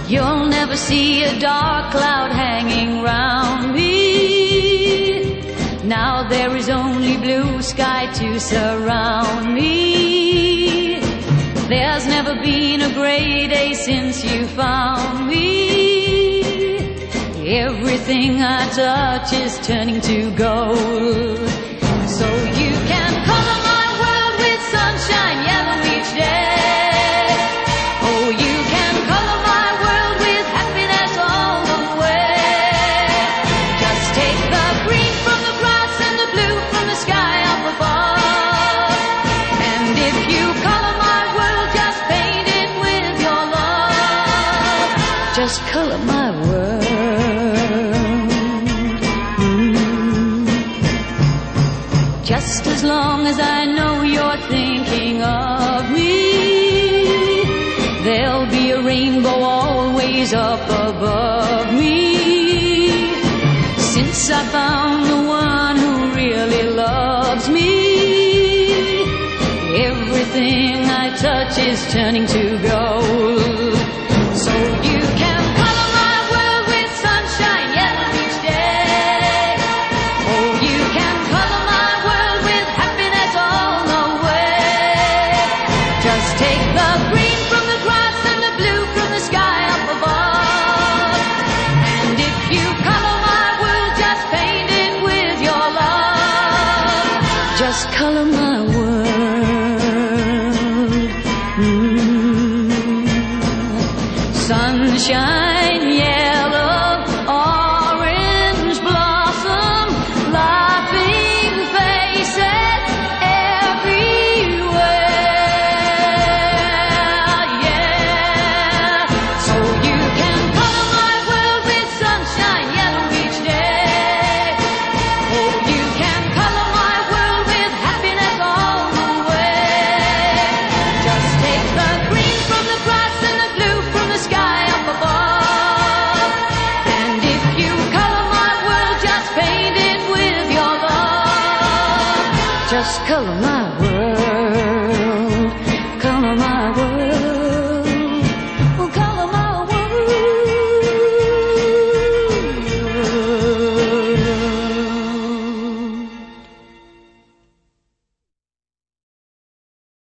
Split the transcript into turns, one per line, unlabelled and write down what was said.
You'll never see a dark cloud hanging round me. Now there is only blue sky to surround me. There's never been a gray day since you found me. Everything I touch is turning to gold. So you can color my world with sunshine yellow each day. Oh, you can color my world with happiness all the way. Just take the green from the grass and the blue from the sky up above. And if you color my world, just paint it with your love. Just color my world. Just as long as I know you're thinking of me, there'll be a rainbow always up above me. Since I found the one who really loves me, everything I touch is turning to gold. So you can color my world with sunshine yellow each day. Oh, you can color my world with happiness all the way. Just take the green from the grass and the blue from the sky up above. And if you color my world, just paint it with your love. Just color my world. Sunshine, yellow, orange blossom, laughing faces everywhere, yeah. So you can color my world with sunshine yellow each day. Oh, you can color my world with happiness all the way. Just take the green from the grass and the blue from the sky up above. And if you color my world, just paint it with your love. Just color my world, color my world.